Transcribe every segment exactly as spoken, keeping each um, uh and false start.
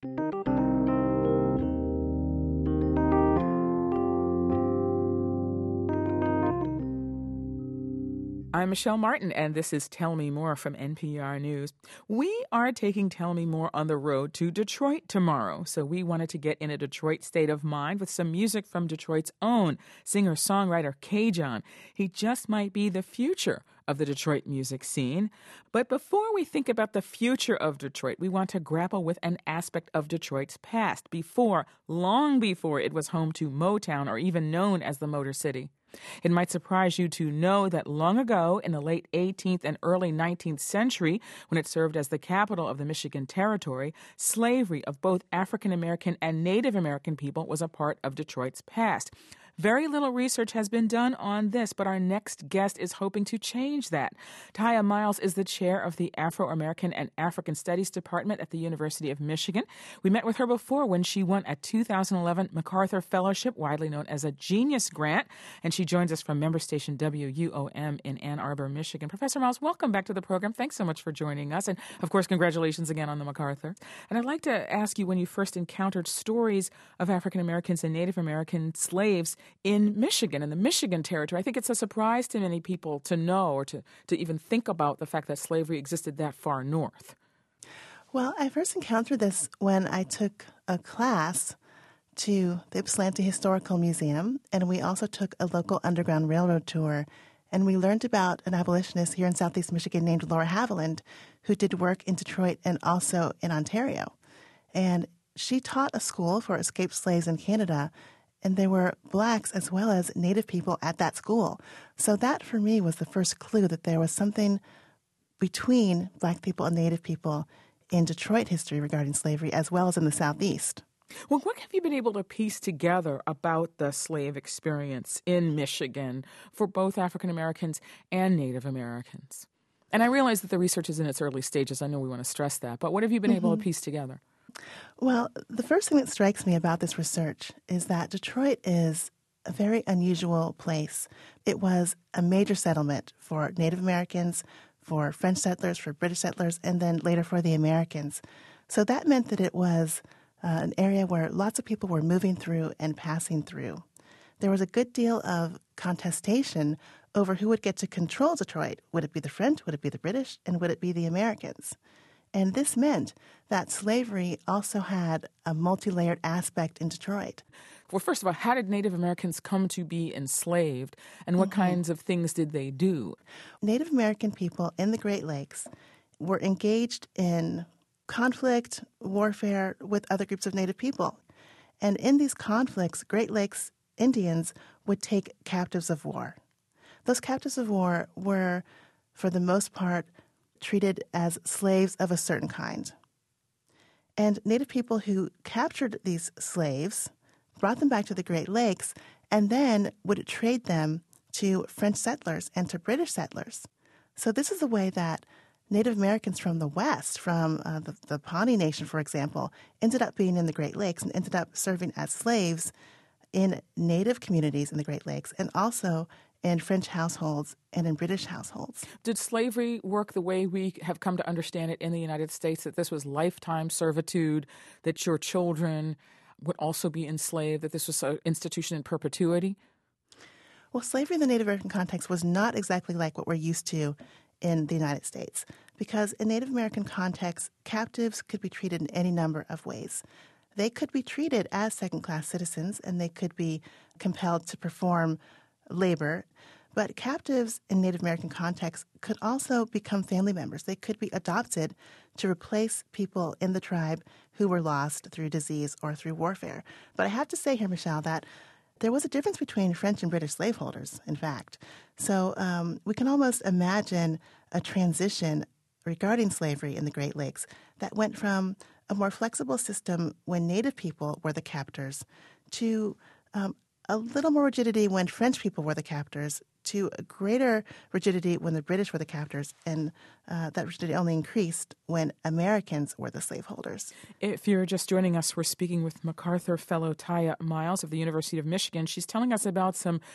I'm Michelle Martin, and this is Tell Me More from N P R News. We are taking Tell Me More on the road to Detroit tomorrow, so we wanted to get in a Detroit state of mind with some music from Detroit's own singer-songwriter K-John. He just might be the future of the Detroit music scene. But before we think about the future of Detroit, we want to grapple with an aspect of Detroit's past, before, long before it was home to Motown or even known as the Motor City. It might surprise you to know that long ago, in the late eighteenth and early nineteenth century, when it served as the capital of the Michigan Territory, slavery of both African American and Native American people was a part of Detroit's past. Very little research has been done on this, but our next guest is hoping to change that. Taya Miles is the chair of the Afro-American and African Studies Department at the University of Michigan. We met with her before when she won a two thousand eleven MacArthur Fellowship, widely known as a Genius Grant, and she joins us from member station W U O M in Ann Arbor, Michigan. Professor Miles, welcome back to the program. Thanks so much for joining us. And, of course, congratulations again on the MacArthur. And I'd like to ask you, when you first encountered stories of African Americans and Native American slaves in Michigan, in the Michigan Territory, I think it's a surprise to many people to know or to, to even think about the fact that slavery existed that far north. Well, I first encountered this when I took a class to the Ypsilanti Historical Museum, and we also took a local Underground Railroad tour, and we learned about an abolitionist here in Southeast Michigan named Laura Haviland, who did work in Detroit and also in Ontario. And she taught a school for escaped slaves in Canada, and there were blacks as well as Native people at that school. So that, for me, was the first clue that there was something between black people and Native people in Detroit history regarding slavery, as well as in the Southeast. Well, what have you been able to piece together about the slave experience in Michigan for both African Americans and Native Americans? And I realize that the research is in its early stages. I know we want to stress that. But what have you been mm-hmm. able to piece together? Well, the first thing that strikes me about this research is that Detroit is a very unusual place. It was a major settlement for Native Americans, for French settlers, for British settlers, and then later for the Americans. So that meant that it was uh, an area where lots of people were moving through and passing through. There was a good deal of contestation over who would get to control Detroit. Would it be the French? Would it be the British? And would it be the Americans? And this meant that slavery also had a multi-layered aspect in Detroit. Well, first of all, how did Native Americans come to be enslaved, and what mm-hmm. kinds of things did they do? Native American people in the Great Lakes were engaged in conflict, warfare with other groups of Native people. And in these conflicts, Great Lakes Indians would take captives of war. Those captives of war were, for the most part, treated as slaves of a certain kind. And Native people who captured these slaves brought them back to the Great Lakes and then would trade them to French settlers and to British settlers. So this is a way that Native Americans from the West, from uh, the, the Pawnee Nation, for example, ended up being in the Great Lakes and ended up serving as slaves in Native communities in the Great Lakes and also in French households and in British households. Did slavery work the way we have come to understand it in the United States, that this was lifetime servitude, that your children would also be enslaved, that this was an institution in perpetuity? Well, slavery in the Native American context was not exactly like what we're used to in the United States, because in Native American context, captives could be treated in any number of ways. They could be treated as second-class citizens, and they could be compelled to perform labor. But captives in Native American context could also become family members. They could be adopted to replace people in the tribe who were lost through disease or through warfare. But I have to say here, Michelle, that there was a difference between French and British slaveholders, in fact. So um, we can almost imagine a transition regarding slavery in the Great Lakes that went from a more flexible system when Native people were the captors to um, a little more rigidity when French people were the captors to a greater rigidity when the British were the captors, and uh, that rigidity only increased when Americans were the slaveholders. If you're just joining us, we're speaking with MacArthur Fellow Taya Miles of the University of Michigan. She's telling us about some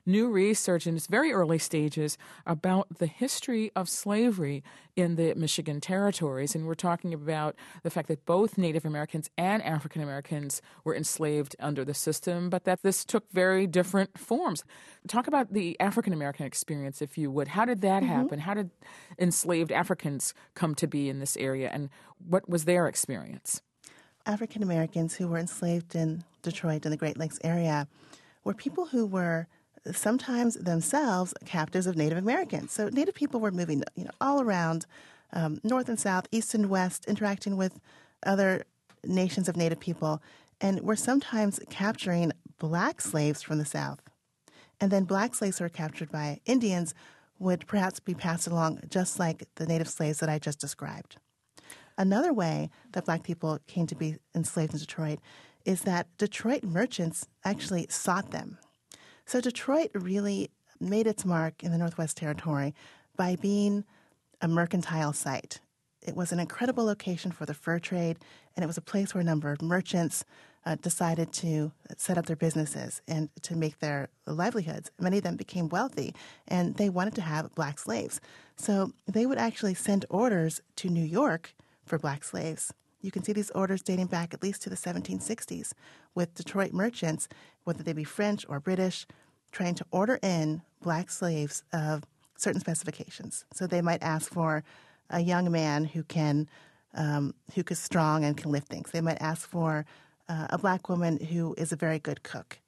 new research in its very early stages about the history of slavery in the Michigan territories. And we're talking about the fact that both Native Americans and African Americans were enslaved under the system, but that this took very different forms. Talk about the African American experience, if you would. How did that Mm-hmm. happen? How did enslaved Africans come to be in this area, and what was their experience? African Americans who were enslaved in Detroit and the Great Lakes area were people who were sometimes themselves captives of Native Americans. So Native people were moving, you know, all around, um, north and south, east and west, interacting with other nations of Native people, and were sometimes capturing black slaves from the south. And then black slaves who were captured by Indians would perhaps be passed along just like the Native slaves that I just described. Another way that black people came to be enslaved in Detroit is that Detroit merchants actually sought them. So Detroit really made its mark in the Northwest Territory by being a mercantile site. It was an incredible location for the fur trade, and it was a place where a number of merchants uh, decided to set up their businesses and to make their livelihoods. Many of them became wealthy, and they wanted to have black slaves. So they would actually send orders to New York for black slaves. You can see these orders dating back at least to the seventeen sixties with Detroit merchants, whether they be French or British, trying to order in black slaves of certain specifications. So they might ask for a young man who can, um, who is strong and can lift things. They might ask for uh, a black woman who is a very good cook.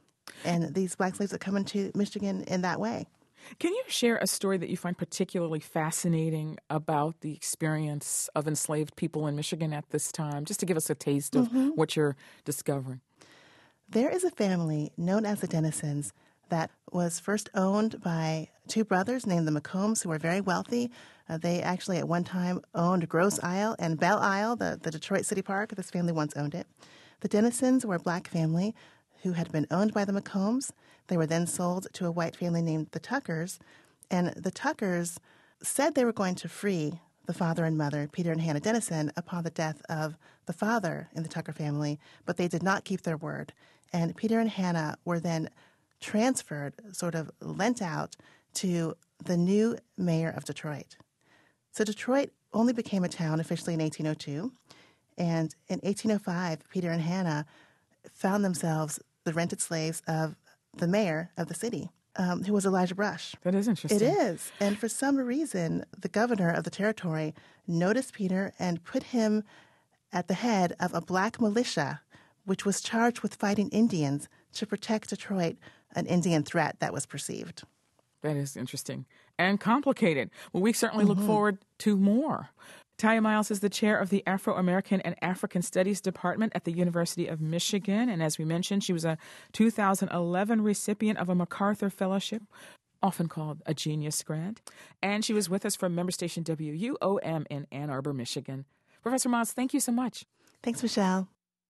And these black slaves would come into Michigan in that way. Can you share a story that you find particularly fascinating about the experience of enslaved people in Michigan at this time, just to give us a taste of mm-hmm. what you're discovering? There is a family known as the Dennisons that was first owned by two brothers named the McCombs, who were very wealthy. Uh, they actually at one time owned Grosse Isle and Belle Isle, the, the Detroit City Park. This family once owned it. The Dennisons were a black family who had been owned by the McCombs. They were then sold to a white family named the Tuckers. And the Tuckers said they were going to free the father and mother, Peter and Hannah Dennison, upon the death of the father in the Tucker family, but they did not keep their word. And Peter and Hannah were then transferred, sort of lent out to the new mayor of Detroit. So Detroit only became a town officially in eighteen oh two. And in eighteen oh five, Peter and Hannah found themselves the rented slaves of the mayor of the city, um, who was Elijah Brush. That is interesting. It is. And for some reason, the governor of the territory noticed Peter and put him at the head of a black militia, which was charged with fighting Indians to protect Detroit, an Indian threat that was perceived. That is interesting and complicated. Well, we certainly Mm-hmm. look forward to more. Talia Miles is the chair of the Afro-American and African Studies Department at the University of Michigan. And as we mentioned, she was a two thousand eleven recipient of a MacArthur Fellowship, often called a Genius Grant. And she was with us from member station W U O M in Ann Arbor, Michigan. Professor Miles, thank you so much. Thanks, Michelle.